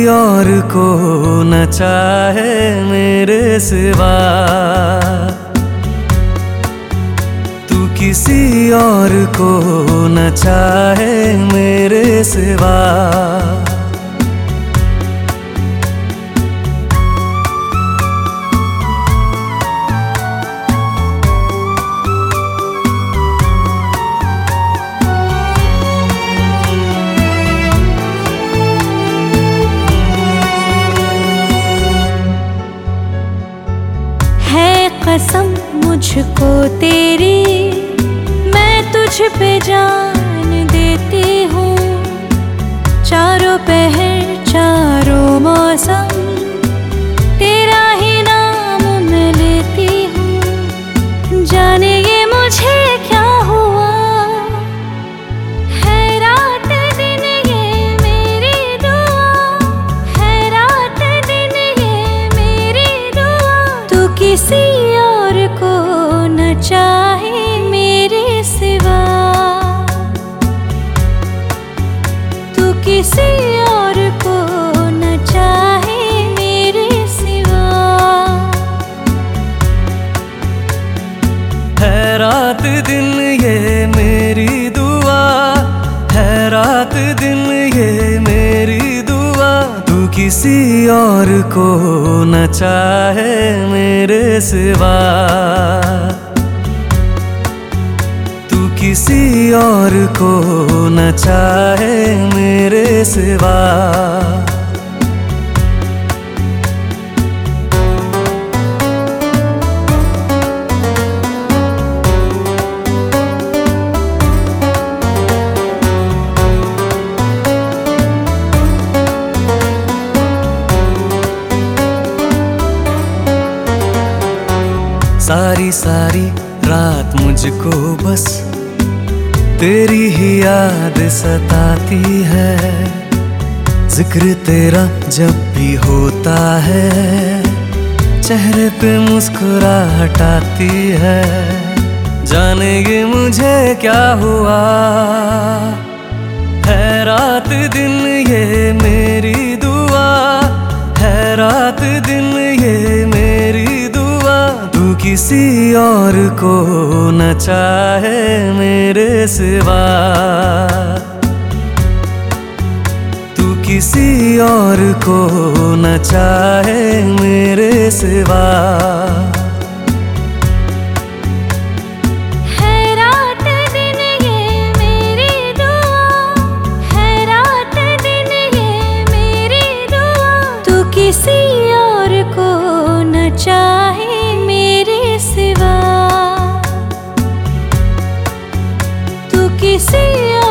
और को न चाहे मेरे सिवा, तू किसी और को न चाहे मेरे सिवा। कसम मुझको तेरी, मैं तुझ पे जान देती हूँ। चारों पहर चारों मौसम तेरा ही नाम मैं लेती हूँ। जाने ये मुझे क्या हुआ, है रात दिन ये मेरी दुआ, है रात दिन ये मेरी दुआ। तू किसी चाहे मेरे सिवा, तू किसी और को न चाहे मेरे सिवा। है रात दिन ये मेरी दुआ, है रात दिन ये मेरी दुआ। तू किसी और को न चाहे मेरे सिवा, किसी और को न चाहे मेरे सिवा। सारी सारी रात मुझको बस तेरी ही याद सताती है। जिक्र तेरा जब भी होता है, चेहरे पे मुस्कुराहट आती है। जाने ये मुझे क्या हुआ, है रात दिन ये मेरी दुआ, है रात दिन ये मेरी दुआ। तू किसी और को न चाहे मेरे सिवा, तू किसी और को न चाहे मेरे सिवा। किसी और को न चाहे मेरे सिवा, तू किसी